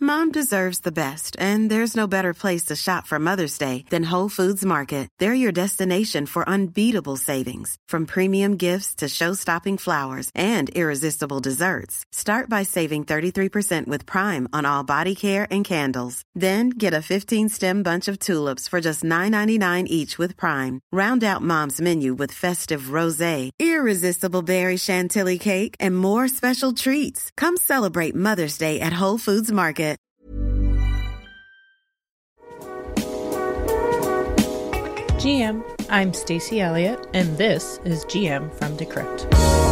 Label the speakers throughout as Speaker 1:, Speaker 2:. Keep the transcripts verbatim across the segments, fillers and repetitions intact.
Speaker 1: Mom deserves the best, and there's no better place to shop for Mother's Day than Whole Foods Market. They're your destination for unbeatable savings, from premium gifts to show-stopping flowers and irresistible desserts. Start by saving thirty-three percent with Prime on all body care and candles. Then get a fifteen-stem bunch of tulips for just nine ninety-nine each with Prime. Round out Mom's menu with festive rosé, irresistible berry chantilly cake, and more special treats. Come celebrate Mother's Day at Whole Foods Market.
Speaker 2: G M, I'm Stacey Elliott, and this is G M from Decrypt.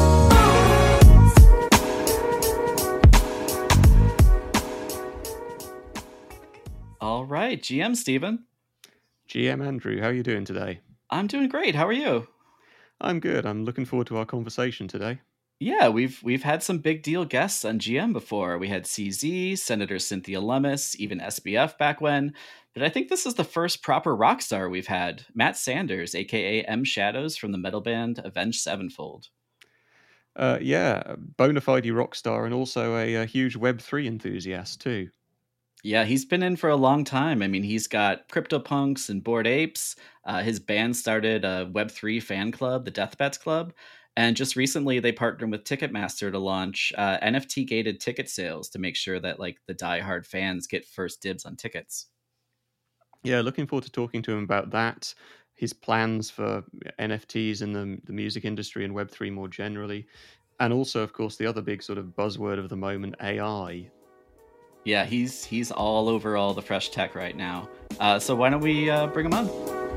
Speaker 3: All right, G M Stephen.
Speaker 4: G M Andrew, how are you doing today?
Speaker 3: I'm doing great. How are you?
Speaker 4: I'm good. I'm looking forward to our conversation today.
Speaker 3: Yeah, we've we've had some big deal guests on G M before. We had C Z, Senator Cynthia Lummis, even S B F back when. But I think this is the first proper rock star we've had. Matt Sanders, aka M Shadows from the metal band Avenged Sevenfold.
Speaker 4: Uh, yeah, bona fide rock star and also a, a huge Web three enthusiast too.
Speaker 3: Yeah, he's been in for a long time. I mean, he's got CryptoPunks and Bored Apes. Uh, his band started a Web three fan club, the Deathbats Club. And just recently, they partnered with Ticketmaster to launch uh, N F T-gated ticket sales to make sure that like the diehard fans get first dibs on tickets.
Speaker 4: Yeah, looking forward to talking to him about that, his plans for N F Ts in the, the music industry and Web three more generally. And also, of course, the other big sort of buzzword of the moment, A I.
Speaker 3: Yeah, he's he's all over all the fresh tech right now. Uh, so why don't we uh, bring him on?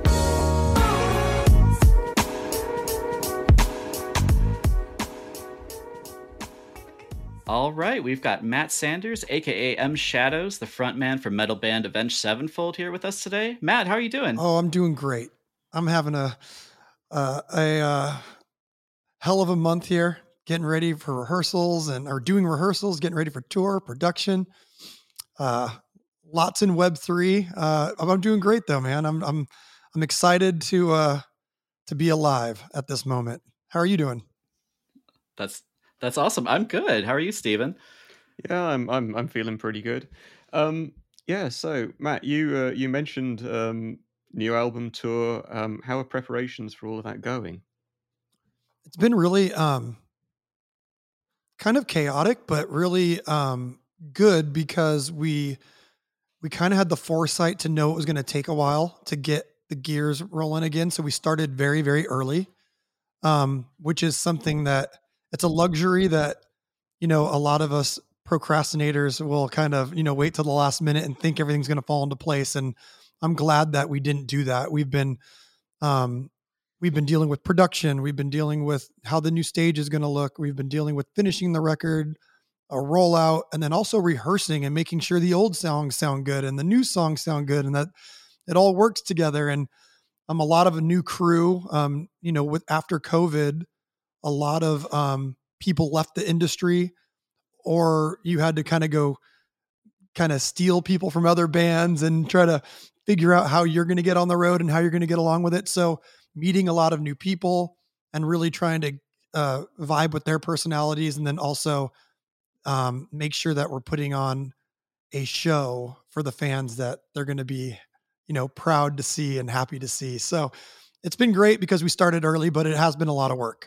Speaker 3: All right, we've got Matt Sanders, aka M Shadows, the frontman for metal band Avenged Sevenfold, here with us today. Matt, how are you doing?
Speaker 5: Oh, I'm doing great. I'm having a uh, a uh, hell of a month here, getting ready for rehearsals and or doing rehearsals, getting ready for tour production. Uh, lots in Web three. Uh, I'm doing great though, man. I'm I'm I'm excited to uh, to be alive at this moment. How are you doing?
Speaker 3: That's That's awesome. I'm good. How are you, Stephen?
Speaker 4: Yeah, I'm I'm I'm feeling pretty good. Um, yeah, so Matt, you uh, you mentioned um, new album tour. Um, how are preparations for all of that going?
Speaker 5: It's been really um, kind of chaotic, but really um, good because we we kind of had the foresight to know it was going to take a while to get the gears rolling again. So we started very very early, um, which is something that. It's a luxury that, you know, a lot of us procrastinators will kind of, you know, wait till the last minute and think everything's going to fall into place. And I'm glad that we didn't do that. We've been, um, we've been dealing with production. We've been dealing with how the new stage is going to look. We've been dealing with finishing the record, a rollout, and then also rehearsing and making sure the old songs sound good and the new songs sound good and that it all works together. And I'm um, a lot of a new crew, um, you know, with after COVID, a lot of um, people left the industry, or you had to kind of go kind of steal people from other bands and try to figure out how you're going to get on the road and how you're going to get along with it. So meeting a lot of new people and really trying to uh, vibe with their personalities. And then also um, make sure that we're putting on a show for the fans that they're going to be, you know, proud to see and happy to see. So it's been great because we started early, but it has been a lot of work.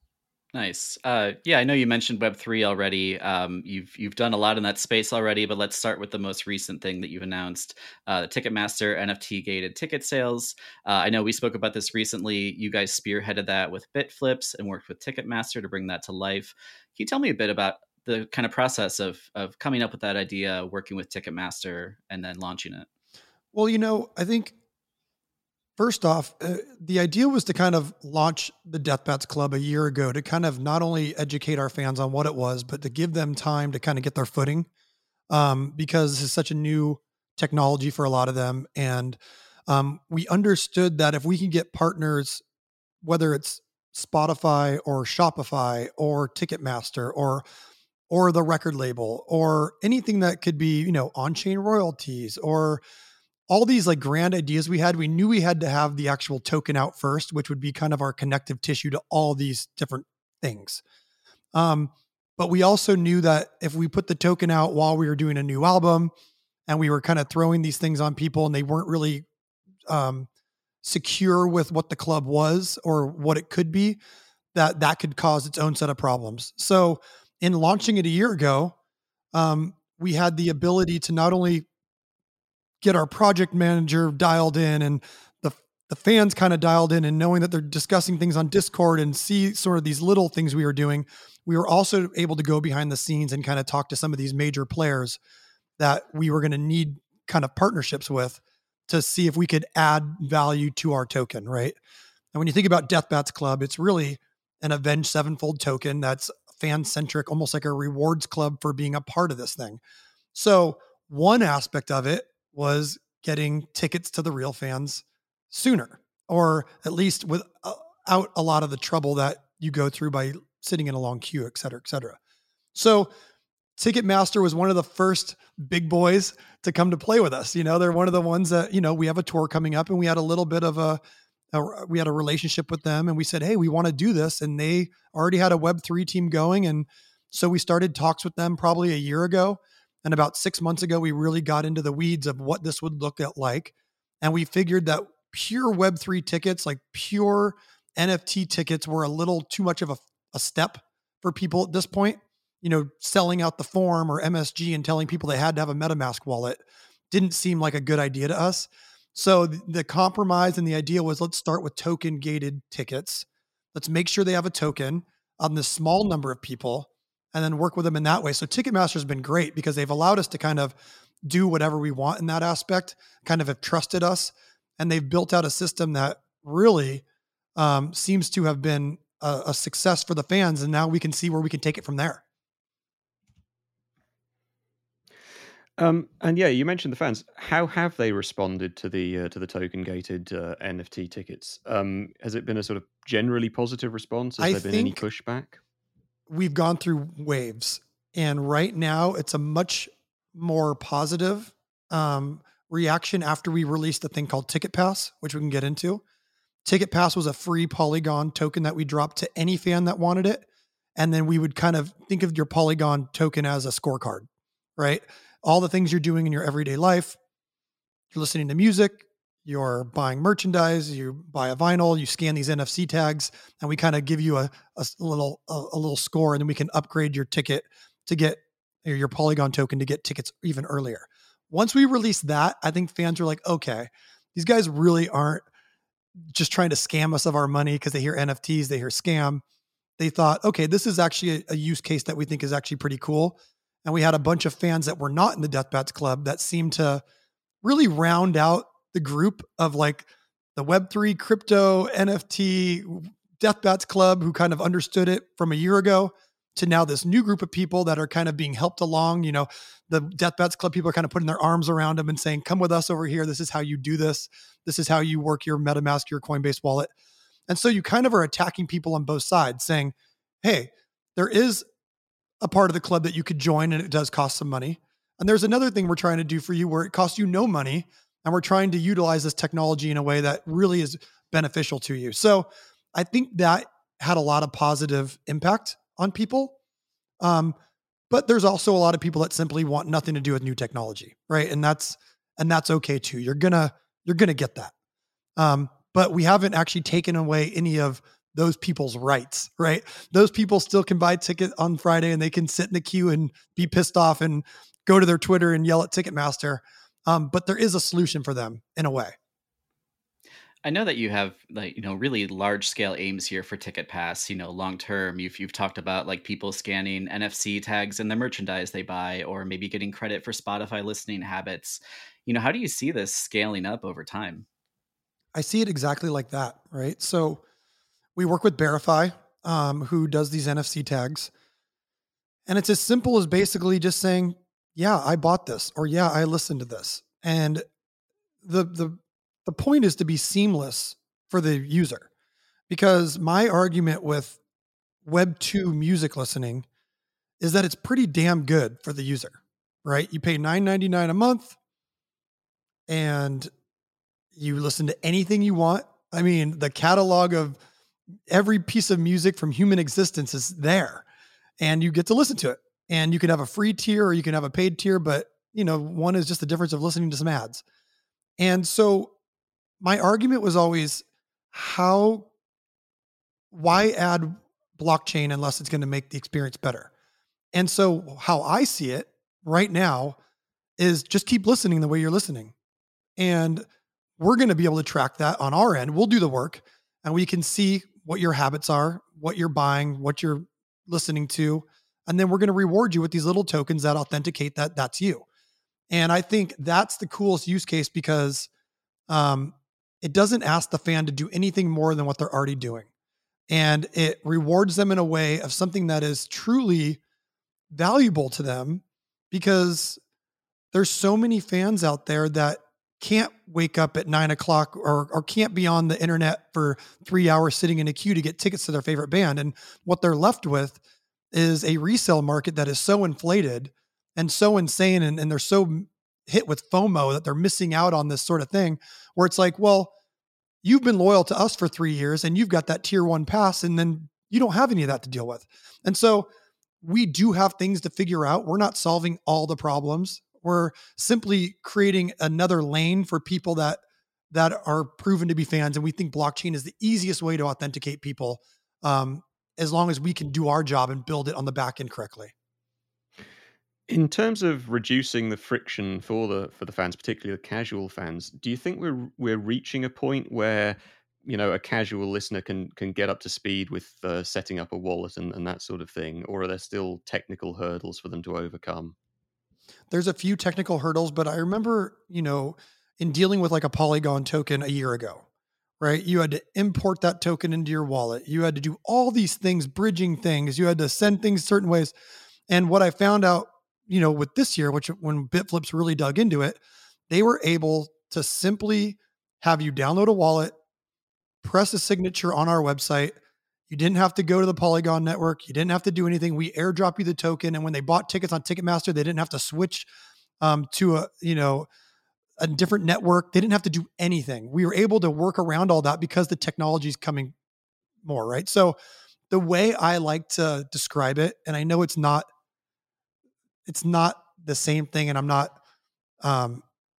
Speaker 3: Nice. Uh, yeah, I know you mentioned Web three already. Um, you've you've done a lot in that space already, but let's start with the most recent thing that you've announced: uh, the Ticketmaster N F T gated ticket sales. Uh, I know we spoke about this recently. You guys spearheaded that with BitFlips and worked with Ticketmaster to bring that to life. Can you tell me a bit about the kind of process of of coming up with that idea, working with Ticketmaster, and then launching it?
Speaker 5: Well, you know, I think. First off, uh, the idea was to kind of launch the Deathbats Club a year ago to kind of not only educate our fans on what it was, but to give them time to kind of get their footing um, because this is such a new technology for a lot of them. And um, we understood that if we can get partners, whether it's Spotify or Shopify or Ticketmaster or or the record label or anything that could be, you know, on-chain royalties or all these like grand ideas we had, we knew we had to have the actual token out first, which would be kind of our connective tissue to all these different things. Um, But we also knew that if we put the token out while we were doing a new album and we were kind of throwing these things on people and they weren't really um, secure with what the club was or what it could be, that that could cause its own set of problems. So in launching it a year ago, um, we had the ability to not only get our project manager dialed in and the the fans kind of dialed in and knowing that they're discussing things on Discord and see sort of these little things we were doing. We were also able to go behind the scenes and kind of talk to some of these major players that we were going to need kind of partnerships with to see if we could add value to our token, right? And when you think about Deathbats Club, it's really an Avenged Sevenfold token that's fan-centric, almost like a rewards club for being a part of this thing. So one aspect of it was getting tickets to the real fans sooner, or at least without a lot of the trouble that you go through by sitting in a long queue, et cetera, et cetera. So Ticketmaster was one of the first big boys to come to play with us. You know, they're one of the ones that, you know, we have a tour coming up and we had a little bit of a, a we had a relationship with them and we said, hey, we want to do this. And they already had a Web three team going. And so we started talks with them probably a year ago. And about six months ago, we really got into the weeds of what this would look at like. And we figured that pure Web three tickets, like pure N F T tickets, were a little too much of a, a step for people at this point. You know, selling out the form or M S G and telling people they had to have a MetaMask wallet didn't seem like a good idea to us. So the, the compromise and the idea was, let's start with token gated tickets. Let's make sure they have a token on this small number of people and then work with them in that way. So Ticketmaster has been great because they've allowed us to kind of do whatever we want in that aspect, kind of have trusted us. And they've built out a system that really um, seems to have been a, a success for the fans. And now we can see where we can take it from there.
Speaker 4: Um, and yeah, you mentioned the fans. How have they responded to the uh, to the token gated uh, N F T tickets? Um, has it been a sort of generally positive response? Has
Speaker 5: I
Speaker 4: there been any
Speaker 5: think
Speaker 4: pushback?
Speaker 5: We've gone through waves, and right now it's a much more positive um, reaction after we released a thing called Ticket Pass, which we can get into. Ticket Pass was a free Polygon token that we dropped to any fan that wanted it. And then we would kind of think of your Polygon token as a scorecard, right? All the things you're doing in your everyday life. You're listening to music, you're buying merchandise, you buy a vinyl, you scan these N F C tags, and we kind of give you a, a little a, a little score, and then we can upgrade your ticket to get or your Polygon token to get tickets even earlier. Once we released that, I think fans were like, okay, these guys really aren't just trying to scam us of our money because they hear N F Ts, they hear scam. They thought, okay, this is actually a, a use case that we think is actually pretty cool. And we had a bunch of fans that were not in the Deathbats Club that seemed to really round out the group of like the Web three crypto N F T Deathbats Club who kind of understood it from a year ago to now this new group of people that are kind of being helped along. You know, the Deathbats Club people are kind of putting their arms around them and saying, come with us over here. This is how you do this. This is how you work your MetaMask, your Coinbase wallet. And so you kind of are attacking people on both sides saying, hey, there is a part of the club that you could join and it does cost some money. And there's another thing we're trying to do for you where it costs you no money. And we're trying to utilize this technology in a way that really is beneficial to you. So I think that had a lot of positive impact on people. Um, but there's also a lot of people that simply want nothing to do with new technology. Right. And that's, and that's okay too. You're gonna, you're gonna get that. Um, but we haven't actually taken away any of those people's rights, right? Those people still can buy a ticket on Friday and they can sit in the queue and be pissed off and go to their Twitter and yell at Ticketmaster. Um, but there is a solution for them in a way.
Speaker 3: I know that you have like, you know, really large scale aims here for Ticket Pass, you know, long term. You've you've talked about like people scanning N F C tags in the merchandise they buy, or maybe getting credit for Spotify listening habits. You know, how do you see this scaling up over time?
Speaker 5: I see it exactly like that, right? So we work with Verify, um, who does these N F C tags. And it's as simple as basically just saying, yeah, I bought this, or yeah, I listened to this. And the the the point is to be seamless for the user. Because my argument with Web two music listening is that it's pretty damn good for the user, right? You pay nine ninety-nine a month and you listen to anything you want. I mean, the catalog of every piece of music from human existence is there. and you get to listen to it. And you can have a free tier or you can have a paid tier, but you know, one is just the difference of listening to some ads. And so my argument was always, how, why add blockchain unless it's going to make the experience better? And so how I see it right now is just keep listening the way you're listening. And we're going to be able to track that on our end. We'll do the work and we can see what your habits are, what you're buying, what you're listening to. And then we're going to reward you with these little tokens that authenticate that that's you. And I think that's the coolest use case because um, it doesn't ask the fan to do anything more than what they're already doing. And it rewards them in a way of something that is truly valuable to them, because there's so many fans out there that can't wake up at nine o'clock or, or can't be on the internet for three hours sitting in a queue to get tickets to their favorite band. And what they're left with is a resale market that is so inflated and so insane. And, and they're so hit with FOMO that they're missing out on this sort of thing where it's like, well, you've been loyal to us for three years and you've got that tier one pass, and then you don't have any of that to deal with. And so we do have things to figure out. We're not solving all the problems. We're simply creating another lane for people that that are proven to be fans. And we think blockchain is the easiest way to authenticate people, um, as long as we can do our job and build it on the back end correctly.
Speaker 4: In terms of reducing the friction for the for the fans, particularly the casual fans, do you think we're we're reaching a point where, you know, a casual listener can can get up to speed with uh, setting up a wallet and, and that sort of thing, or are there still technical hurdles for them to overcome?
Speaker 5: There's a few technical hurdles, but I remember, you know, in dealing with like a Polygon token a year ago, right? You had to import that token into your wallet. You had to do all these things, bridging things. You had to send things certain ways. And what I found out, you know, with this year, which when BitFlips really dug into it, they were able to simply have you download a wallet, press a signature on our website. You didn't have to go to the Polygon network. You didn't have to do anything. We airdrop you the token. And when they bought tickets on Ticketmaster, they didn't have to switch um, to a, you know, a different network. They didn't have to do anything. We were able to work around all that because the technology is coming more, right? So the way I like to describe it, and I know it's not, it's not the same thing. And I'm not, um,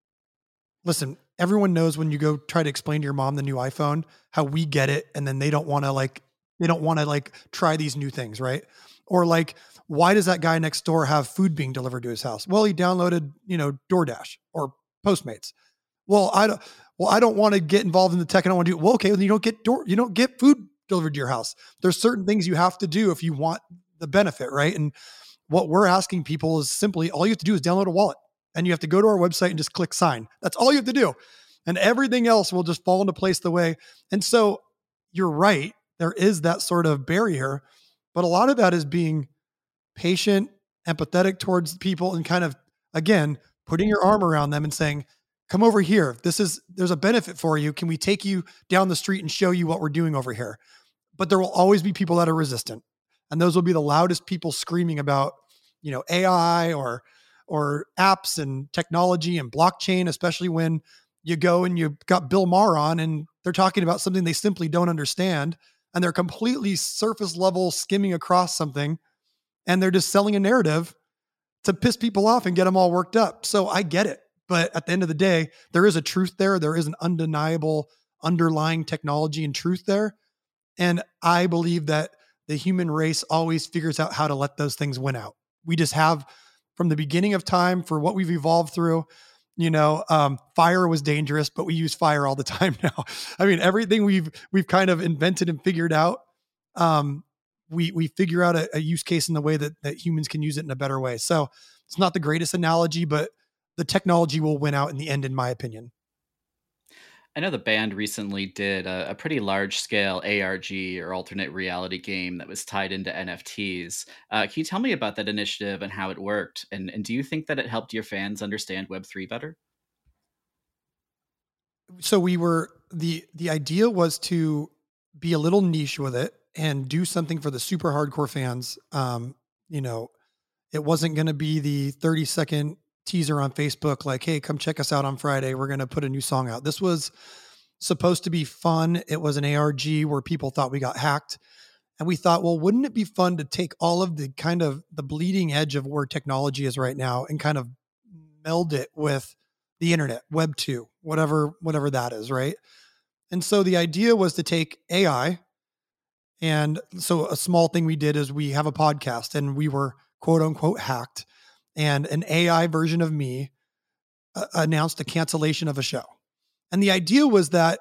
Speaker 5: listen, everyone knows when you go try to explain to your mom the new iPhone, how we get it. And then they don't want to like, they don't want to like try these new things. Right. Or like, why does that guy next door have food being delivered to his house? Well, he downloaded, you know, DoorDash or Postmates. Well, I don't, well, I don't want to get involved in the tech. I don't want to do it. Well, okay. Well, you don't get door, you don't get food delivered to your house. There's certain things you have to do if you want the benefit. Right. And what we're asking people is simply, all you have to do is download a wallet, and you have to go to our website and just click sign. That's all you have to do. And everything else will just fall into place the way. And so you're right. There is that sort of barrier, but a lot of that is being patient, empathetic towards people, and kind of, again, putting your arm around them and saying, come over here. This is, there's a benefit for you. Can we take you down the street and show you what we're doing over here? But there will always be people that are resistant. And those will be the loudest people screaming about, you know, A I or, or apps and technology and blockchain, especially when you go and you got Bill Maher on and they're talking about something they simply don't understand. And they're completely surface level skimming across something. And they're just selling a narrative to piss people off and get them all worked up. So I get it. But at the end of the day, there is a truth there. There is an undeniable underlying technology and truth there. And I believe that the human race always figures out how to let those things win out. We just have, from the beginning of time, for what we've evolved through, you know, um, fire was dangerous, but we use fire all the time now. I mean, everything we've, we've kind of invented and figured out, um, we, we figure out a, a use case in the way that, that humans can use it in a better way. So it's not the greatest analogy, but the technology will win out in the end, in my opinion.
Speaker 3: I know the band recently did a, a pretty large scale A R G, or alternate reality game, that was tied into N F Ts. Uh, can you tell me about that initiative and how it worked? And, and do you think that it helped your fans understand Web three better?
Speaker 5: So we were, the, the idea was to be a little niche with it and do something for the super hardcore fans. Um, you know, it wasn't going to be the thirty second teaser on Facebook, like, hey, come check us out on Friday. We're going to put a new song out. This was supposed to be fun. It was an A R G where people thought we got hacked. And we thought, well, wouldn't it be fun to take all of the kind of the bleeding edge of where technology is right now and kind of meld it with the internet, Web two, whatever, whatever that is, right? And so the idea was to take A I. And so a small thing we did is we have a podcast and we were quote unquote hacked, and an A I version of me uh, announced a cancellation of a show. And the idea was that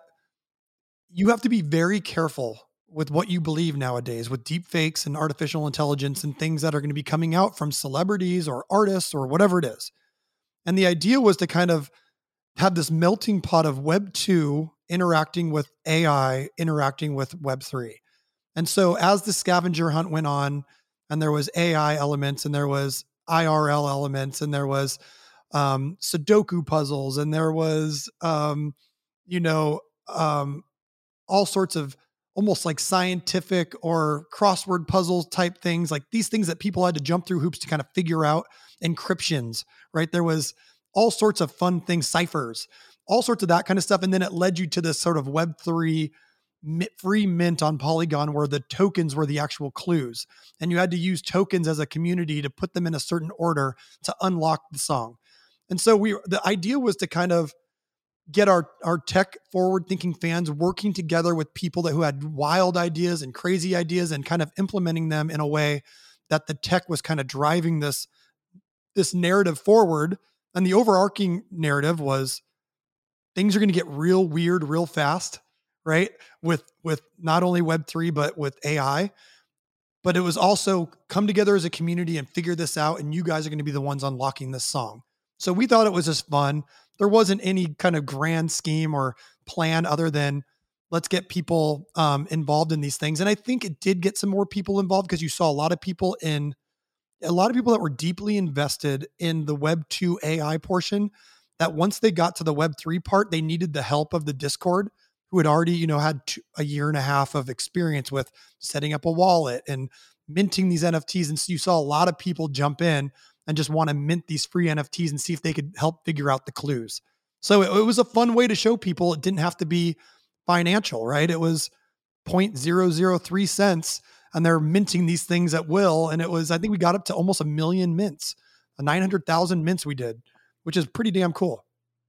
Speaker 5: you have to be very careful with what you believe nowadays with deep fakes and artificial intelligence and things that are going to be coming out from celebrities or artists or whatever it is. And the idea was to kind of have this melting pot of Web two interacting with A I, interacting with Web three. And so as the scavenger hunt went on, and there was A I elements, and there was I R L elements, and there was um, Sudoku puzzles, and there was, um, you know, um, all sorts of almost like scientific or crossword puzzles type things, like these things that people had to jump through hoops to kind of figure out, encryptions, right? There was all sorts of fun things, ciphers, all sorts of that kind of stuff. And then it led you to this sort of Web three free mint on Polygon where the tokens were the actual clues. And you had to use tokens as a community to put them in a certain order to unlock the song. And so we, the idea was to kind of get our, our tech forward thinking fans working together with people that who had wild ideas and crazy ideas and kind of implementing them in a way that the tech was kind of driving this, this narrative forward. And the overarching narrative was things are going to get real weird, real fast, right? With, with not only Web three, but with A I, but it was also come together as a community and figure this out. And you guys are going to be the ones unlocking this song. So we thought it was just fun. There wasn't any kind of grand scheme or plan other than let's get people um, involved in these things. And I think it did get some more people involved because you saw a lot of people in, a lot of people that were deeply invested in the Web two A I portion, that once they got to the Web three part, they needed the help of the Discord, who had already, you know, had two, a year and a half of experience with setting up a wallet and minting these N F Ts. And so you saw a lot of people jump in and just want to mint these free N F Ts and see if they could help figure out the clues. So it, it was a fun way to show people it didn't have to be financial, right? It was zero point zero zero three cents and they're minting these things at will. And it was, I think we got up to almost a million mints, a nine hundred thousand mints we did, which is pretty damn cool.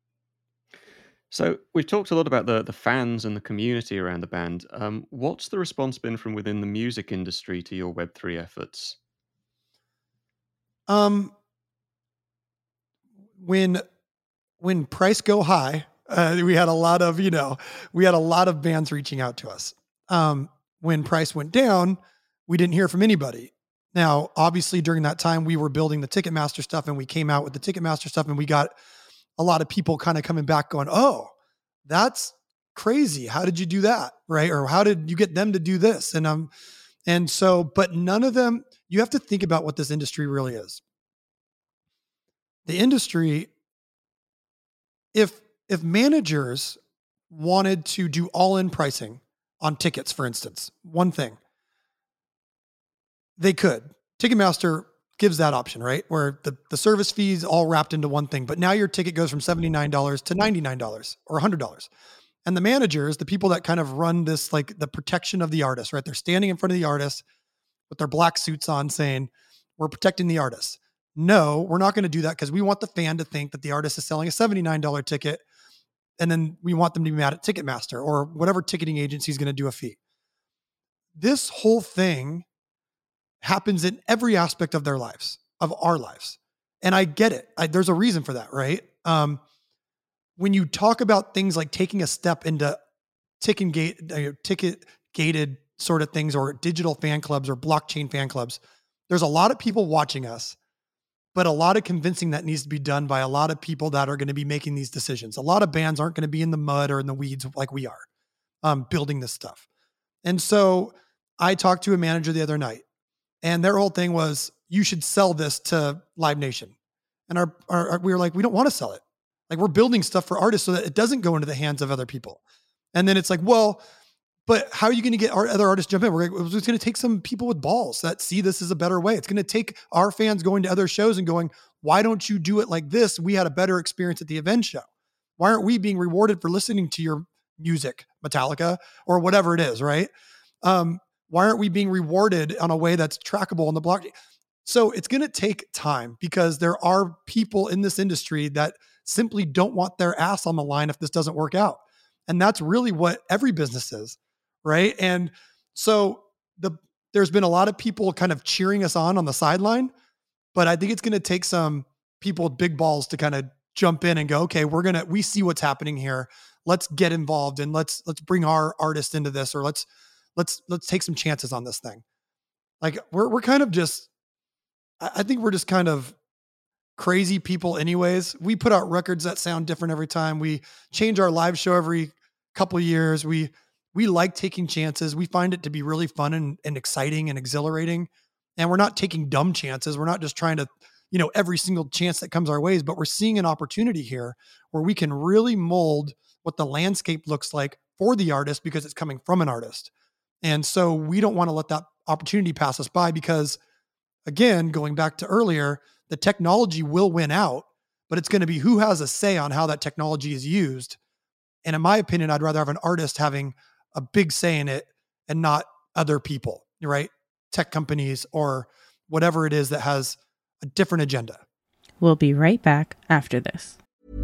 Speaker 4: So we've talked a lot about the, the fans and the community around the band. Um, what's the response been from within the music industry to your Web three efforts?
Speaker 5: Um, when, when price go high, uh, we had a lot of, you know, we had a lot of bands reaching out to us. Um, when price went down, we didn't hear from anybody. Now, obviously during that time we were building the Ticketmaster stuff and we came out with the Ticketmaster stuff and we got a lot of people kind of coming back going, oh, that's crazy. How did you do that? Right. Or how did you get them to do this? And, um, and so, but none of them, you have to think about what this industry really is. The industry, if, if managers wanted to do all in pricing on tickets, for instance, one thing, they could. Ticketmaster gives that option, right? Where the, the service fees all wrapped into one thing, but now your ticket goes from seventy-nine dollars to ninety-nine dollars or one hundred dollars. And the managers, the people that kind of run this, like the protection of the artist, right? They're standing in front of the artist with their black suits on saying, we're protecting the artist. No, we're not going to do that because we want the fan to think that the artist is selling a seventy-nine dollars ticket. And then we want them to be mad at Ticketmaster or whatever ticketing agency is going to do a fee. This whole thing happens in every aspect of their lives, of our lives. And I get it. I, there's a reason for that, right? Um, when you talk about things like taking a step into ticket gate, uh, ticket gated sort of things or digital fan clubs or blockchain fan clubs, there's a lot of people watching us, but a lot of convincing that needs to be done by a lot of people that are going to be making these decisions. A lot of bands aren't going to be in the mud or in the weeds like we are, um, building this stuff. And so I talked to a manager the other night, and their whole thing was, you should sell this to Live Nation. And our, our, our we were like, we don't want to sell it. Like, we're building stuff for artists so that it doesn't go into the hands of other people. And then it's like, well, but how are you going to get our other artists jump in? We're like, it's going to take some people with balls that see this as a better way. It's going to take our fans going to other shows and going, why don't you do it like this? We had a better experience at the event show. Why aren't we being rewarded for listening to your music, Metallica, or whatever it is, right? Um, Why aren't we being rewarded on a way that's trackable on the blockchain? So it's going to take time because there are people in this industry that simply don't want their ass on the line if this doesn't work out. And that's really what every business is, right? And so the there's been a lot of people kind of cheering us on on the sideline, but I think it's going to take some people with big balls to kind of jump in and go, okay, we're going to, we see what's happening here. Let's get involved and let's, let's bring our artist into this, or let's, let's, let's take some chances on this thing. Like we're, we're kind of just, I think we're just kind of crazy people anyways. We put out records that sound different every time. We change our live show every couple of years. We, we like taking chances. We find it to be really fun and, and exciting and exhilarating. And we're not taking dumb chances. We're not just trying to, you know, every single chance that comes our ways, but we're seeing an opportunity here where we can really mold what the landscape looks like for the artist because it's coming from an artist. And so we don't want to let that opportunity pass us by because, again, going back to earlier, the technology will win out, but it's going to be who has a say on how that technology is used. And in my opinion, I'd rather have an artist having a big say in it and not other people, right? Tech companies or whatever it is that has a different agenda.
Speaker 2: We'll be right back after this.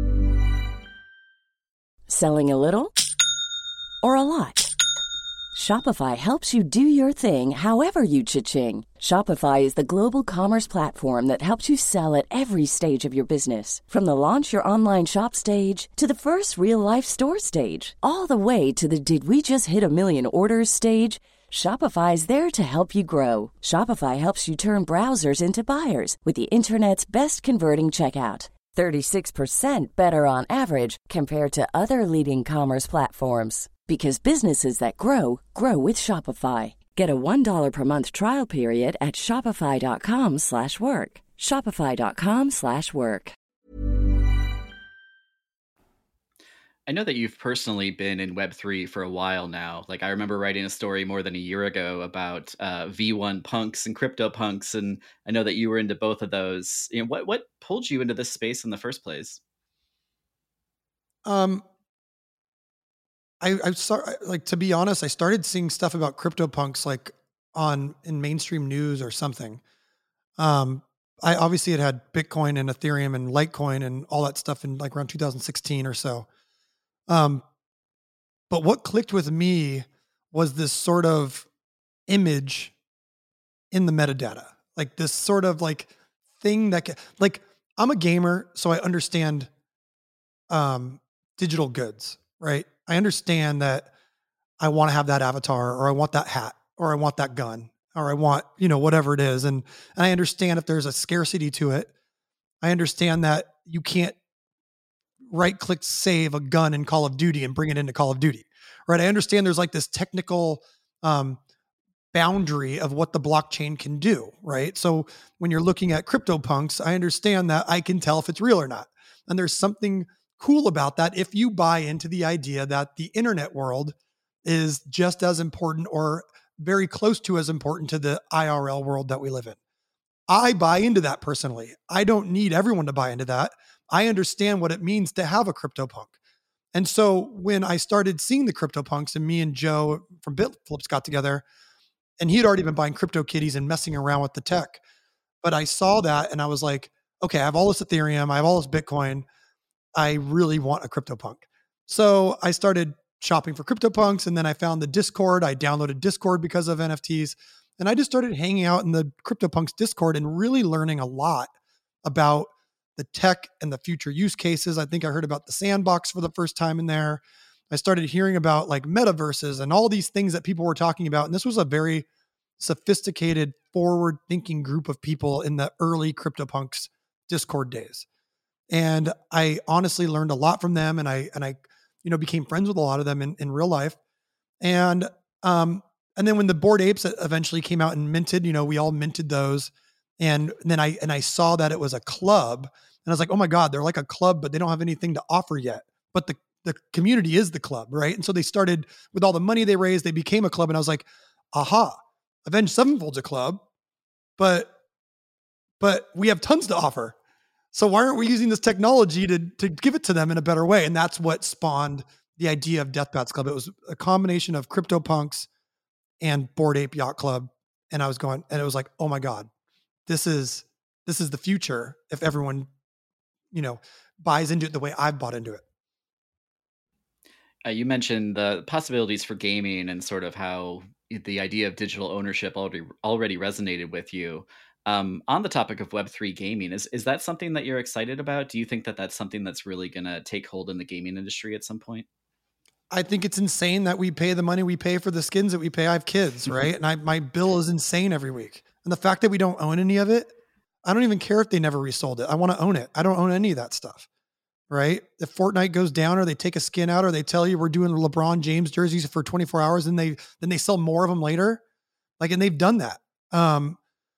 Speaker 6: Selling a little or a lot? Shopify helps you do your thing however you cha-ching. Shopify is the global commerce platform that helps you sell at every stage of your business. From the launch your online shop stage to the first real life store stage, all the way to the did we just hit a million orders stage. Shopify is there to help you grow. Shopify helps you turn browsers into buyers with the internet's best converting checkout. thirty-six percent better on average compared to other leading commerce platforms. Because businesses that grow, grow with Shopify. Get a one dollar per month trial period at shopify.com slash work. Shopify.com slash work.
Speaker 3: I know that you've personally been in Web three for a while now. Like I remember writing a story more than a year ago about uh, V one punks and crypto punks, and I know that you were into both of those. You know, what what pulled you into this space in the first place?
Speaker 5: Um, I I start like to be honest, I started seeing stuff about crypto punks like on in mainstream news or something. Um, I obviously had had Bitcoin and Ethereum and Litecoin and all that stuff in like around two thousand sixteen or so. Um, but what clicked with me was this sort of image in the metadata, like this sort of like thing that, ca- like I'm a gamer, so I understand, um, digital goods, right? I understand that I want to have that avatar or I want that hat or I want that gun or I want, you know, whatever it is. And, and I understand if there's a scarcity to it. I understand that you can't right click save a gun in Call of Duty and bring it into Call of Duty, right? I understand there's like this technical um, boundary of what the blockchain can do, right? So when you're looking at CryptoPunks, I understand that I can tell if it's real or not. And there's something cool about that if you buy into the idea that the internet world is just as important or very close to as important to the I R L world that we live in. I buy into that personally. I don't need everyone to buy into that. I understand what it means to have a CryptoPunk. And so when I started seeing the CryptoPunks and me and Joe from BitFlips got together, and he had already been buying CryptoKitties and messing around with the tech, but I saw that and I was like, okay, I have all this Ethereum, I have all this Bitcoin. I really want a CryptoPunk. So I started shopping for CryptoPunks, and then I found the Discord. I downloaded Discord because of N F Ts. And I just started hanging out in the CryptoPunks Discord and really learning a lot about the tech and the future use cases. I think I heard about the sandbox for the first time in there. I started hearing about like metaverses and all these things that people were talking about. And this was a very sophisticated, forward-thinking group of people in the early CryptoPunks Discord days. And I honestly learned a lot from them. And I, and I, you know, became friends with a lot of them in, in real life. And, um, and then when the Bored Apes eventually came out and minted, you know, we all minted those. And then I, and I saw that it was a club, and I was like, oh my God, they're like a club, but they don't have anything to offer yet. But the, the community is the club, right? And so they started with all the money they raised, they became a club. And I was like, aha, Avenged Sevenfold's a club, but, but we have tons to offer. So why aren't we using this technology to, to give it to them in a better way? And that's what spawned the idea of Death Bats Club. It was a combination of CryptoPunks and Bored Ape Yacht Club. And I was going, and it was like, oh my God, this is, this is the future if everyone, you know, buys into it the way I've bought into it.
Speaker 3: Uh, you mentioned the possibilities for gaming and sort of how the idea of digital ownership already already resonated with you. Um, on the topic of Web three gaming, is is that something that you're excited about? Do you think that that's something that's really going to take hold in the gaming industry at some point?
Speaker 5: I think it's insane that we pay the money we pay for the skins that we pay. I have kids, right? And I, my bill is insane every week. And the fact that we don't own any of it, I don't even care if they never resold it. I want to own it. I don't own any of that stuff, right? If Fortnite goes down or they take a skin out or they tell you we're doing LeBron James jerseys for twenty-four hours and they then they sell more of them later, like, and they've done that. Um,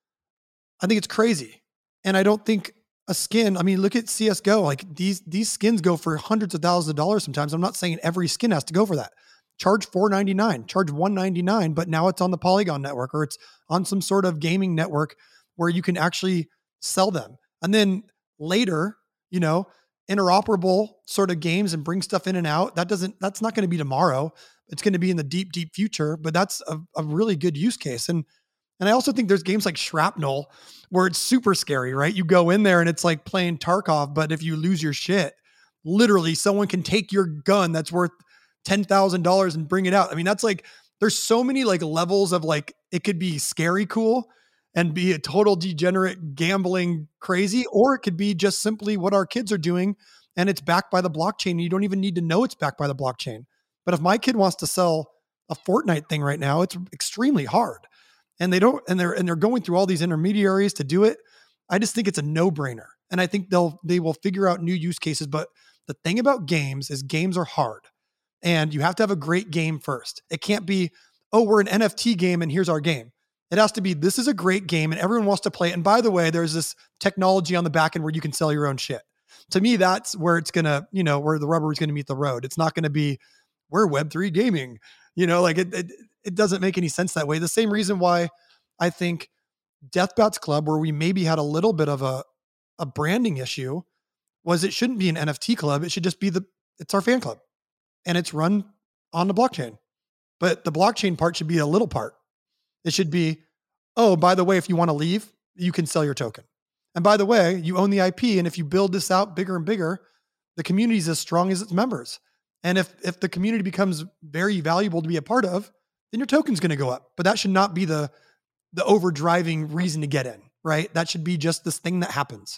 Speaker 5: I think it's crazy. And I don't think a skin, I mean, look at C S G O. Like these, these skins go for hundreds of thousands of dollars sometimes. I'm not saying every skin has to go for that. Charge four ninety-nine, charge one ninety-nine, but now it's on the Polygon network or it's on some sort of gaming network where you can actually sell them. And then later, you know, interoperable sort of games and bring stuff in and out. That doesn't, that's not going to be tomorrow. It's going to be in the deep, deep future, but that's a, a really good use case. And And I also think there's games like Shrapnel where it's super scary, right? You go in there and it's like playing Tarkov, but if you lose your shit, literally someone can take your gun that's worth ten thousand dollars and bring it out. I mean, that's like, there's so many like levels of like, it could be scary cool and be a total degenerate gambling crazy, or it could be just simply what our kids are doing and it's backed by the blockchain. You don't even need to know it's backed by the blockchain. But if my kid wants to sell a Fortnite thing right now, it's extremely hard. And they don't, and they're, and they're going through all these intermediaries to do it. I just think it's a no brainer. And I think they'll, they will figure out new use cases. But the thing about games is games are hard and you have to have a great game first. It can't be, oh, we're an N F T game and here's our game. It has to be, this is a great game and everyone wants to play it. And by the way, there's this technology on the back end where you can sell your own shit. To me, that's where it's going to, you know, where the rubber is going to meet the road. It's not going to be, we're Web three gaming, you know, like it, it, it doesn't make any sense that way. The same reason why I think Deathbats Club, where we maybe had a little bit of a, a branding issue, was it shouldn't be an N F T club. It should just be the, it's our fan club and it's run on the blockchain. But the blockchain part should be a little part. It should be, oh, by the way, if you want to leave, you can sell your token. And by the way, you own the I P. And if you build this out bigger and bigger, the community is as strong as its members. And if, if the community becomes very valuable to be a part of, then your token's going to go up. But that should not be the, the overdriving reason to get in, right? That should be just this thing that happens.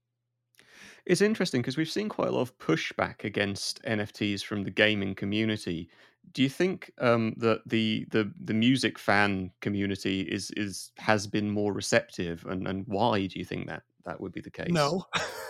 Speaker 4: It's interesting because we've seen quite a lot of pushback against N F Ts from the gaming community. Do you think um, that the, the the music fan community is is has been more receptive, and, and why do you think that that would be the case?
Speaker 5: No,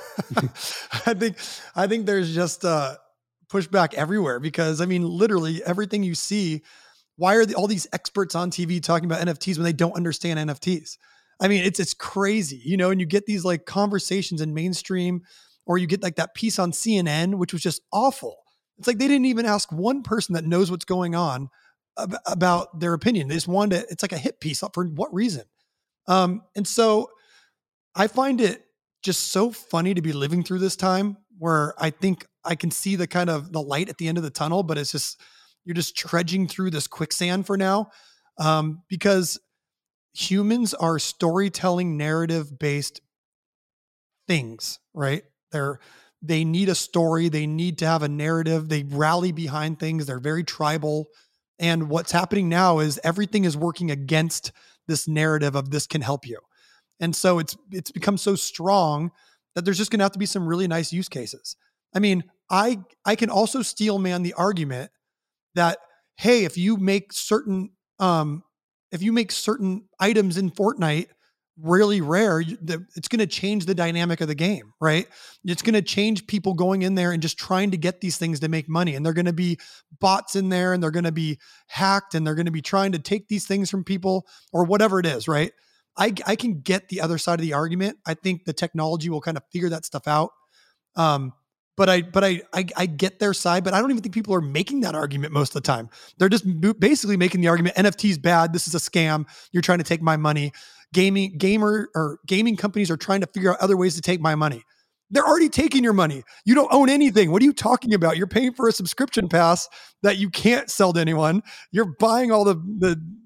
Speaker 5: I think I think there's just uh, pushback everywhere because I mean, literally everything you see. Why are the, all these experts on T V talking about N F Ts when they don't understand N F Ts? I mean, it's it's crazy, you know. And you get these like conversations in mainstream, or you get like that piece on C N N, which was just awful. It's like they didn't even ask one person that knows what's going on ab- about their opinion. They just wanted to, it's like a hit piece. For what reason? Um, and so I find it just so funny to be living through this time where I think I can see the kind of the light at the end of the tunnel, but it's just, you're just trudging through this quicksand for now. Um, because humans are storytelling narrative based things, right? They're, They need a story. They need to have a narrative. They rally behind things. They're very tribal. And what's happening now is everything is working against this narrative of this can help you. And so it's it's become so strong that there's just going to have to be some really nice use cases. I mean, I I can also steel man the argument that, hey, if you make certain um, if you make certain items in Fortnite really rare, it's going to change the dynamic of the game, right? It's going to change people going in there and just trying to get these things to make money. And they're going to be bots in there and they're going to be hacked and they're going to be trying to take these things from people or whatever it is, right? I, I can get the other side of the argument. I think the technology will kind of figure that stuff out. Um, but I, but I, I, I get their side, but I don't even think people are making that argument most of the time. They're just basically making the argument, N F T is bad. This is a scam. You're trying to take my money. Gaming gamer or gaming companies are trying to figure out other ways to take my money. They're already taking your money. You don't own anything. What are you talking about? You're paying for a subscription pass that you can't sell to anyone. You're buying all the, the,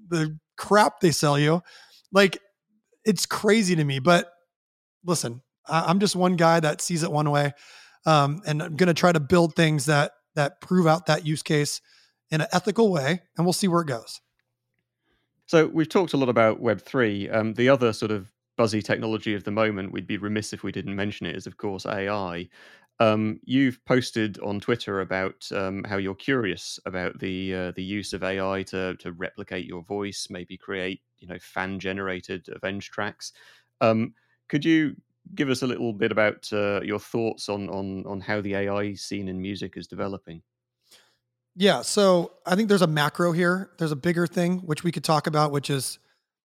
Speaker 5: the crap they sell you. Like, it's crazy to me. But listen, I, I'm just one guy that sees it one way. Um, and I'm going to try to build things that, that prove out that use case in an ethical way, and we'll see where it goes.
Speaker 4: So we've talked a lot about Web three. Um, the other sort of buzzy technology of the moment, we'd be remiss if we didn't mention it, is of course A I. Um, you've posted on Twitter about um, how you're curious about the uh, the use of A I to to replicate your voice, maybe create you know fan generated Avenged tracks. Um, could you give us a little bit about uh, your thoughts on on on how the A I scene in music is developing?
Speaker 5: Yeah. So I think there's a macro here. There's a bigger thing, which we could talk about, which is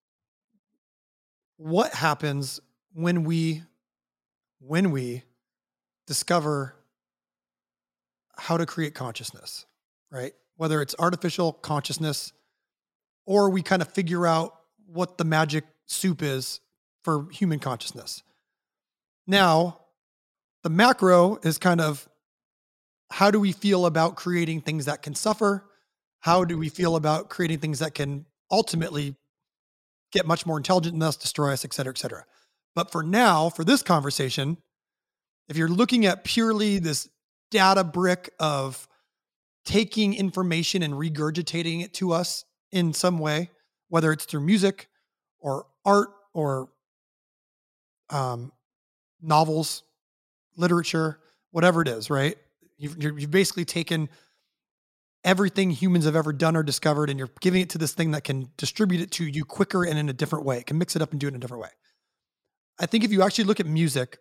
Speaker 5: what happens when we, when we discover how to create consciousness, right? Whether it's artificial consciousness or we kind of figure out what the magic soup is for human consciousness. Now, the macro is kind of, how do we feel about creating things that can suffer? How do we feel about creating things that can ultimately get much more intelligent than us, destroy us, et cetera, et cetera? But for now, for this conversation, if you're looking at purely this data brick of taking information and regurgitating it to us in some way, whether it's through music or art or um, novels, literature, whatever it is, right? You've, you've basically taken everything humans have ever done or discovered, and you're giving it to this thing that can distribute it to you quicker and in a different way. It can mix it up and do it in a different way. I think if you actually look at music,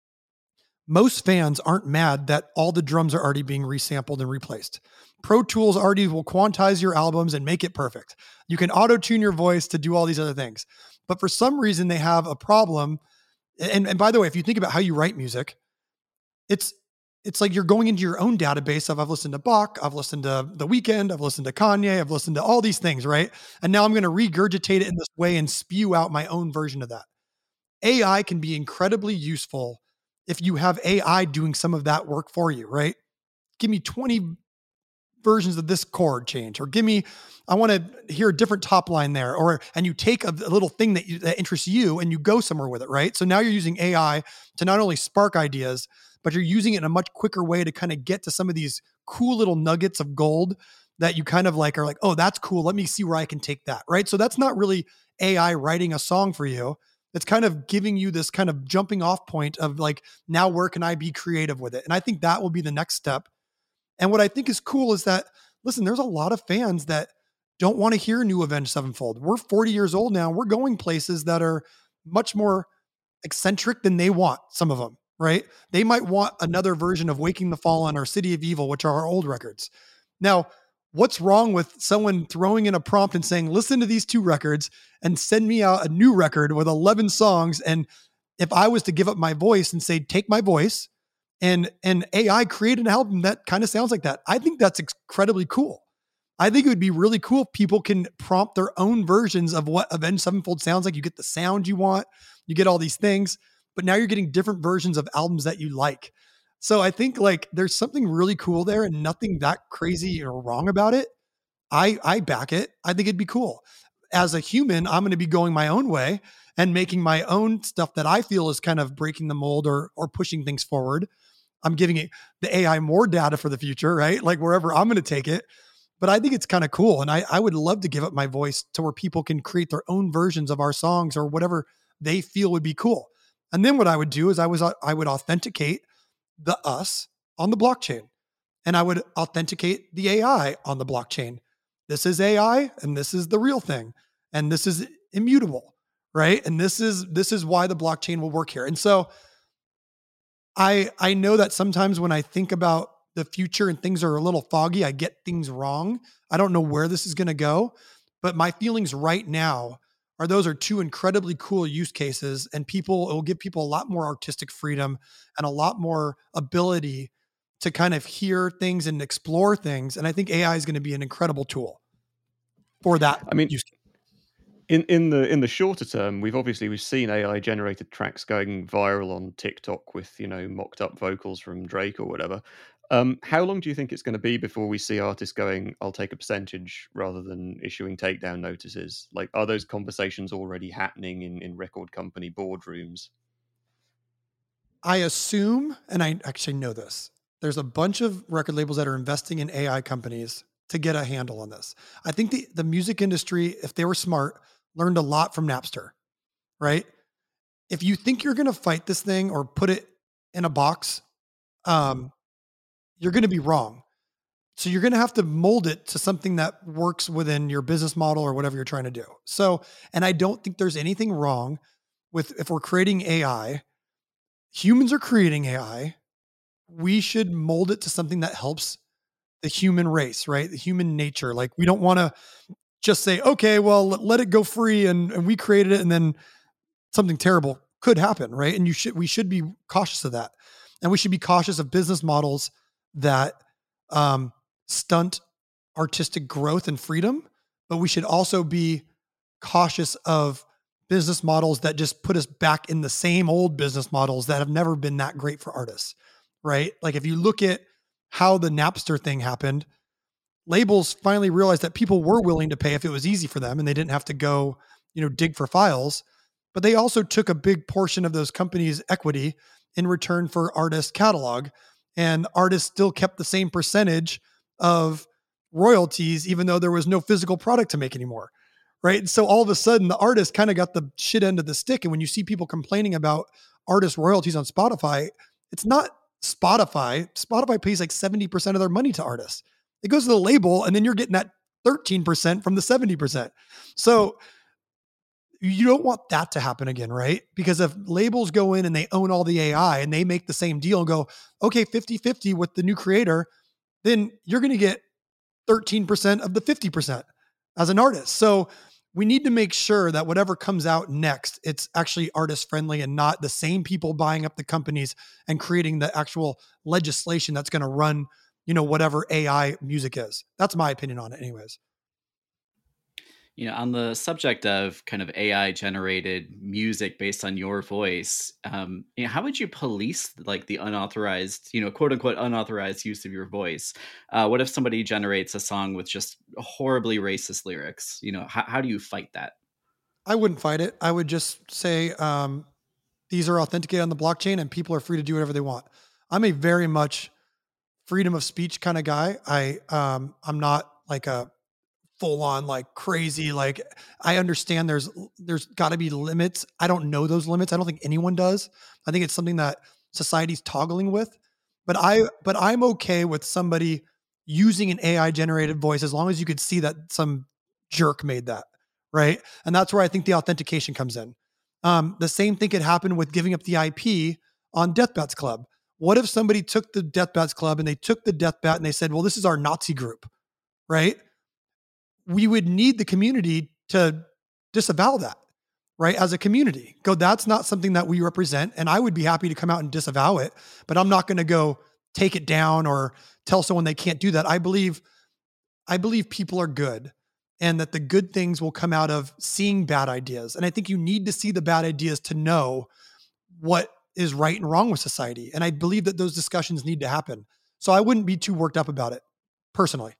Speaker 5: most fans aren't mad that all the drums are already being resampled and replaced. Pro Tools already will quantize your albums and make it perfect. You can auto-tune your voice to do all these other things. But for some reason, they have a problem. And, and by the way, if you think about how you write music, it's it's like you're going into your own database of, I've listened to Bach, I've listened to The Weeknd, I've listened to Kanye, I've listened to all these things, right? And now I'm going to regurgitate it in this way and spew out my own version of that. A I can be incredibly useful if you have A I doing some of that work for you, right? Give me twenty versions of this chord change, or give me, I want to hear a different top line there, or, and you take a, a little thing that, you, that interests you and you go somewhere with it, right? So now you're using A I to not only spark ideas, but you're using it in a much quicker way to kind of get to some of these cool little nuggets of gold that you kind of like are like, oh, that's cool. Let me see where I can take that, right? So that's not really A I writing a song for you. It's kind of giving you this kind of jumping off point of like, now where can I be creative with it? And I think that will be the next step. And what I think is cool is that, listen, there's a lot of fans that don't want to hear new Avenged Sevenfold. We're forty years old now. We're going places that are much more eccentric than they want, some of them, right? They might want another version of Waking the Fallen or City of Evil, which are our old records. Now, what's wrong with someone throwing in a prompt and saying, listen to these two records and send me out a new record with eleven songs? And if I was to give up my voice and say, take my voice and, and A I create an album that kind of sounds like that, I think that's incredibly cool. I think it would be really cool if people can prompt their own versions of what Avenged Sevenfold sounds like. You get the sound you want, you get all these things, but now you're getting different versions of albums that you like. So I think like there's something really cool there and nothing that crazy or wrong about it. I, I back it. I think it'd be cool. As a human, I'm going to be going my own way and making my own stuff that I feel is kind of breaking the mold or, or pushing things forward. I'm giving it, the A I more data for the future, right? Like wherever I'm going to take it. But I think it's kind of cool. And I, I would love to give up my voice to where people can create their own versions of our songs or whatever they feel would be cool. And then what I would do is I was, I would authenticate the us on the blockchain, and I would authenticate the A I on the blockchain. This is A I and this is the real thing. And this is immutable, right? And this is, this is why the blockchain will work here. And so I, I know that sometimes when I think about the future and things are a little foggy, I get things wrong. I don't know where this is going to go, but my feelings right now are those are two incredibly cool use cases, and people, it will give people a lot more artistic freedom and a lot more ability to kind of hear things and explore things. And I think A I is going to be an incredible tool for that.
Speaker 4: I mean,
Speaker 5: use case.
Speaker 4: In in the in the shorter term, we've obviously we've seen A I generated tracks going viral on TikTok with you know mocked up vocals from Drake or whatever. Um, how long do you think it's going to be before we see artists going, I'll take a percentage rather than issuing takedown notices? Like, are those conversations already happening in, in record company boardrooms?
Speaker 5: I assume, and I actually know this, there's a bunch of record labels that are investing in A I companies to get a handle on this. I think the, the music industry, if they were smart, learned a lot from Napster, right? If you think you're going to fight this thing or put it in a box, um, you're going to be wrong. So you're going to have to mold it to something that works within your business model or whatever you're trying to do. So, and I don't think there's anything wrong with, if we're creating A I, humans are creating A I, we should mold it to something that helps the human race, right? The human nature. Like, we don't want to just say, okay, well, let, let it go free and, and we created it and then something terrible could happen, right? And you should, we should be cautious of that. And we should be cautious of business models that um, stunt artistic growth and freedom, but we should also be cautious of business models that just put us back in the same old business models that have never been that great for artists, right? Like, if you look at how the Napster thing happened, labels finally realized that people were willing to pay if it was easy for them and they didn't have to go, you know, dig for files. But they also took a big portion of those companies' equity in return for artist catalog, and artists still kept the same percentage of royalties, even though there was no physical product to make anymore. Right. So all of a sudden the artist kind of got the shit end of the stick. And when you see people complaining about artist royalties on Spotify, it's not Spotify. Spotify pays like seventy percent of their money to artists. It goes to the label and then you're getting that thirteen percent from the seventy percent. So you don't want that to happen again, right? Because if labels go in and they own all the A I and they make the same deal and go, okay, fifty-fifty with the new creator, then you're going to get thirteen percent of the fifty percent as an artist. So we need to make sure that whatever comes out next, it's actually artist friendly and not the same people buying up the companies and creating the actual legislation that's going to run, you know, whatever A I music is. That's my opinion on it anyways.
Speaker 3: You know, on the subject of kind of A I generated music based on your voice, um, you know, how would you police like the unauthorized, you know, quote unquote unauthorized use of your voice? Uh, what if somebody generates a song with just horribly racist lyrics? You know, how, how do you fight that?
Speaker 5: I wouldn't fight it. I would just say, um, these are authenticated on the blockchain and people are free to do whatever they want. I'm a very much freedom of speech kind of guy. I, um, I'm not like a full on like crazy. Like, I understand there's, there's gotta be limits. I don't know those limits. I don't think anyone does. I think it's something that society's toggling with, but I, but I'm okay with somebody using an A I generated voice as long as you could see that some jerk made that. Right. And that's where I think the authentication comes in. Um, the same thing could happen with giving up the I P on Death Bats Club. What if somebody took the Death Bats Club and they took the Death Bat and they said, well, this is our Nazi group, right? We would need the community to disavow that, right? As a community, go, that's not something that we represent. And I would be happy to come out and disavow it, but I'm not going to go take it down or tell someone they can't do that. I believe, I believe people are good and that the good things will come out of seeing bad ideas. And I think you need to see the bad ideas to know what is right and wrong with society. And I believe that those discussions need to happen. So I wouldn't be too worked up about it personally.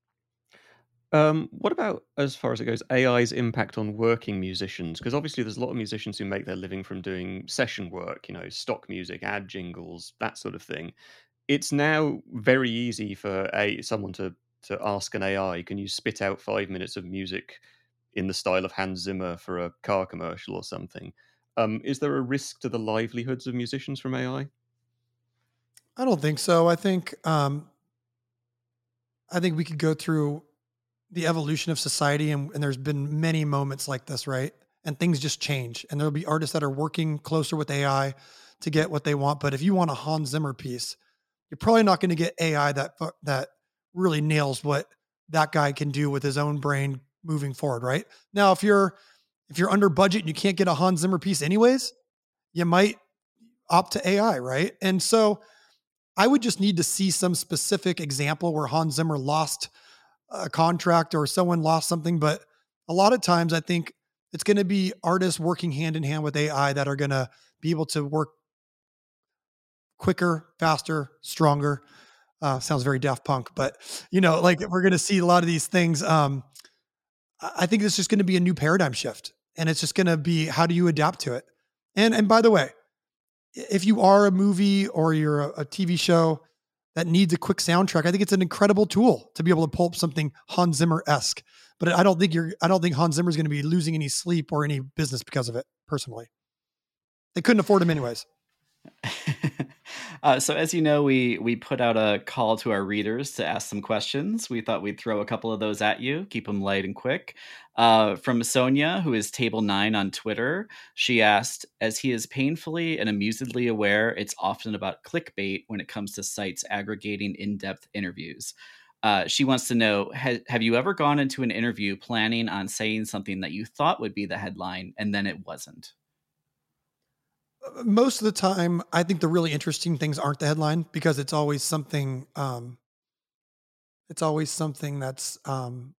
Speaker 4: Um, what about, as far as it goes, A I's impact on working musicians? Because obviously there's a lot of musicians who make their living from doing session work, you know, stock music, ad jingles, that sort of thing. It's now very easy for a someone to to ask an A I, can you spit out five minutes of music in the style of Hans Zimmer for a car commercial or something? Um, is there a risk to the livelihoods of musicians from A I?
Speaker 5: I don't think so. I think, um, I think we could go through the evolution of society and, and there's been many moments like this, right? And things just change and there'll be artists that are working closer with A I to get what they want. But if you want a Hans Zimmer piece, you're probably not going to get A I that, that really nails what that guy can do with his own brain moving forward. Right now, if you're, if you're under budget and you can't get a Hans Zimmer piece anyways, you might opt to A I. Right. And so I would just need to see some specific example where Hans Zimmer lost a contract or someone lost something. But a lot of times I think it's going to be artists working hand in hand with A I that are going to be able to work quicker, faster, stronger. Uh, sounds very Daft Punk, but you know, like we're going to see a lot of these things. Um, I I think it's just going to be a new paradigm shift, and it's just going to be how do you adapt to it. And and by the way, i- if you are a movie or you're a, a T V show that needs a quick soundtrack, I think it's an incredible tool to be able to pull up something Hans Zimmer esque. But I don't think you're. I don't think Hans Zimmer is going to be losing any sleep or any business because of it. Personally, they couldn't afford him anyways.
Speaker 3: Uh, so as you know, we we put out a call to our readers to ask some questions. We thought we'd throw a couple of those at you, keep them light and quick. Uh, from Sonia, who is Table Nine on Twitter, she asked, as he is painfully and amusedly aware, it's often about clickbait when it comes to sites aggregating in-depth interviews. Uh, she wants to know, ha- have you ever gone into an interview planning on saying something that you thought would be the headline and then it wasn't?
Speaker 5: Most of the time, I think the really interesting things aren't the headline because it's always something. Um, it's always something that's um,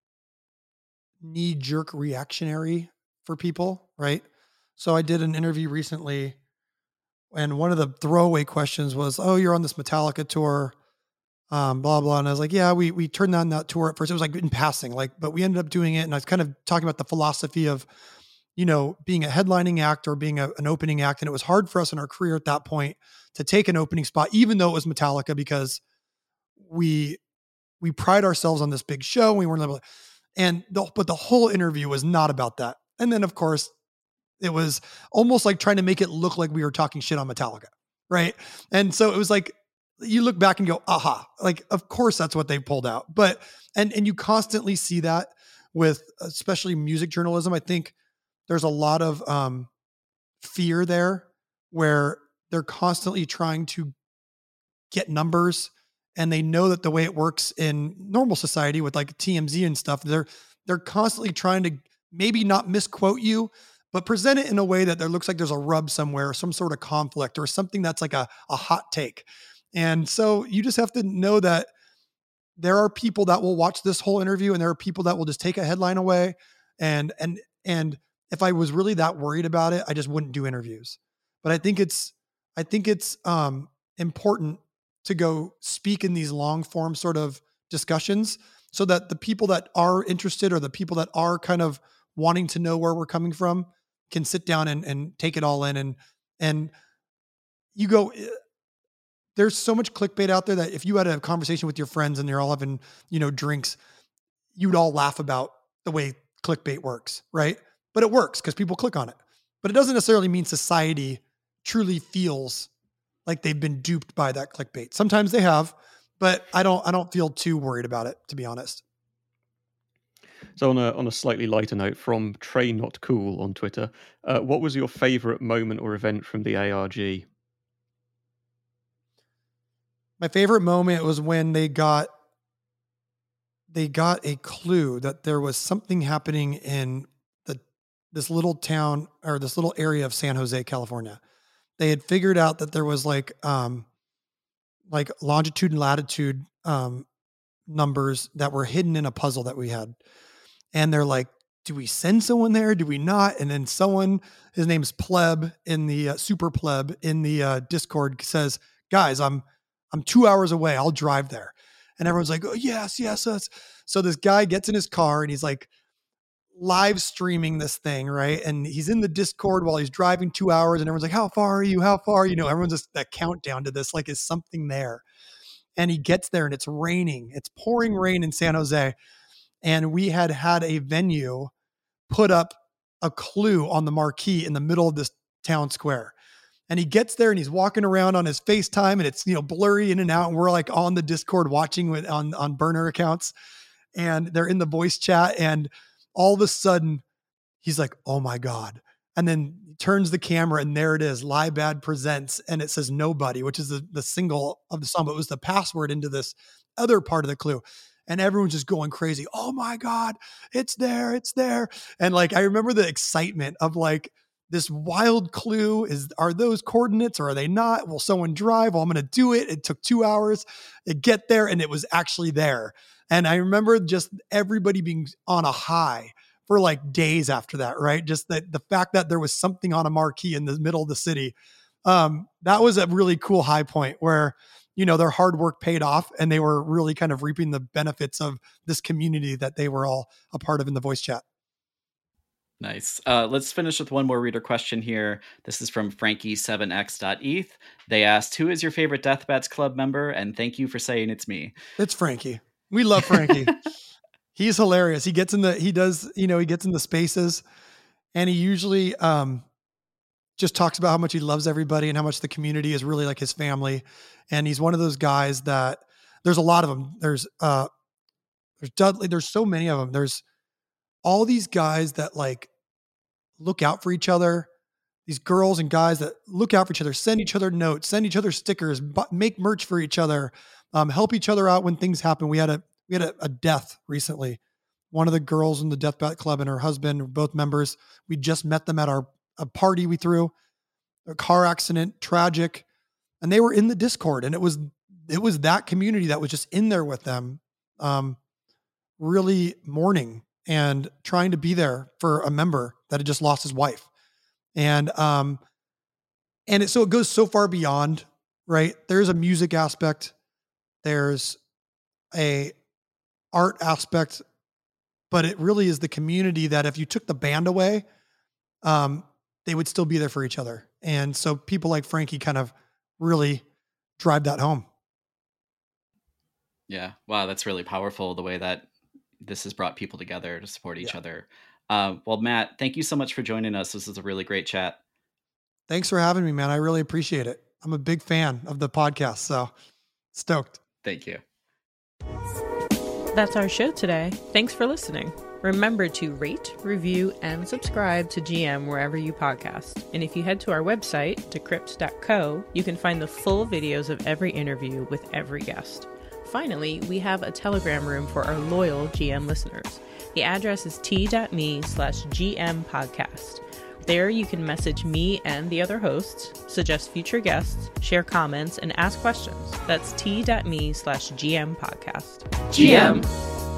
Speaker 5: knee jerk reactionary for people, right? So I did an interview recently, and one of the throwaway questions was, "Oh, you're on this Metallica tour, um, blah blah." And I was like, "Yeah, we we turned down that tour at first. It was like in passing, like, but we ended up doing it." And I was kind of talking about the philosophy of, you know, being a headlining act or being a, an opening act, and it was hard for us in our career at that point to take an opening spot, even though it was Metallica, because we we pride ourselves on this big show. We weren't able to, and the, but the whole interview was not about that. And then, of course, it was almost like trying to make it look like we were talking shit on Metallica, right? And so it was like you look back and go, aha, like of course that's what they pulled out. But and and you constantly see that with especially music journalism. I think there's a lot of um, fear there where they're constantly trying to get numbers, and they know that the way it works in normal society with like T M Z and stuff, they're they're constantly trying to maybe not misquote you, but present it in a way that there looks like there's a rub somewhere, some sort of conflict or something that's like a, a hot take. And so you just have to know that there are people that will watch this whole interview, and there are people that will just take a headline away. And and and if I was really that worried about it, I just wouldn't do interviews. But I think it's I think it's um, important to go speak in these long form sort of discussions so that the people that are interested or the people that are kind of wanting to know where we're coming from can sit down and, and take it all in. And, and you go, eh, there's so much clickbait out there that if you had a conversation with your friends and you're all having, you know, drinks, you'd all laugh about the way clickbait works, right? But it works because people click on it. But it doesn't necessarily mean society truly feels like they've been duped by that clickbait. Sometimes they have, but I don't I don't feel too worried about it, to be honest.
Speaker 4: So on a on a slightly lighter note, from Trey Not Cool on Twitter, uh, what was your favorite moment or event from the A R G?
Speaker 5: My favorite moment was when they got they got a clue that there was something happening in the this little town or this little area of San Jose, California. They had figured out that there was like um like longitude and latitude um numbers that were hidden in a puzzle that we had. And they're like, do we send someone there? Do we not? And then someone, his name's Pleb in the uh, Super Pleb in the uh, Discord says, guys, I'm I'm two hours away. I'll drive there. And everyone's like, oh, yes, yes, yes. So this guy gets in his car and he's like live streaming this thing, right? And he's in the Discord while he's driving two hours and everyone's like, how far are you? How far? You know, everyone's just that countdown to this, like, is something there? And he gets there and it's raining. It's pouring rain in San Jose. And we had had a venue put up a clue on the marquee in the middle of this town square. And he gets there and he's walking around on his FaceTime and it's, you know, blurry in and out. And we're like on the Discord watching with on, on burner accounts, and they're in the voice chat. And all of a sudden he's like, oh my God. And then he turns the camera and there it is. Lie Bad presents. And it says nobody, which is the, the single of the song, but it was the password into this other part of the clue. And everyone's just going crazy. Oh my God, it's there, it's there. And like, I remember the excitement of like this wild clue is, are those coordinates or are they not? Will someone drive? Well, I'm going to do it. It took two hours to get there and it was actually there. And I remember just everybody being on a high for like days after that, right? Just that the fact that there was something on a marquee in the middle of the city. Um, that was a really cool high point where you know, their hard work paid off and they were really kind of reaping the benefits of this community that they were all a part of in the voice chat.
Speaker 3: Nice. Uh, let's finish with one more reader question here. This is from Frankie seven x dot e t h. They asked, who is your favorite Deathbats Club member? And thank you for saying it's me.
Speaker 5: It's Frankie. We love Frankie. He's hilarious. He gets in the, he does, you know, he gets in the spaces and he usually um, just talks about how much he loves everybody and how much the community is really like his family. And he's one of those guys that there's a lot of them. There's, uh, there's Dudley. There's so many of them. There's all these guys that like look out for each other. These girls and guys that look out for each other, send each other notes, send each other stickers, bu- make merch for each other, um, help each other out when things happen. We had a, we had a, a death recently. One of the girls in the Deathbat Club and her husband were both members. We just met them at our a party we threw, a car accident, tragic. And they were in the Discord and it was, it was that community that was just in there with them, um, really mourning and trying to be there for a member that had just lost his wife. And, um, and it, so it goes so far beyond, right? There's a music aspect. There's a art aspect, but it really is the community that if you took the band away, um, they would still be there for each other. And so people like Frankie kind of really drive that home.
Speaker 3: Yeah. Wow. That's really powerful. The way that this has brought people together to support each
Speaker 5: Yeah.
Speaker 3: other. Uh, well, Matt, thank you so much for joining us. This is a really great chat.
Speaker 5: Thanks for having me, man. I really appreciate it. I'm a big fan of the podcast, so stoked.
Speaker 3: Thank you.
Speaker 2: That's our show today. Thanks for listening. Remember to rate, review, and subscribe to G M wherever you podcast. And if you head to our website, decrypt dot co, you can find the full videos of every interview with every guest. Finally, we have a Telegram room for our loyal G M listeners. The address is t.me slash GM podcast. There you can message me and the other hosts, suggest future guests, share comments, and ask questions. That's t.me slash GM podcast.
Speaker 3: G M.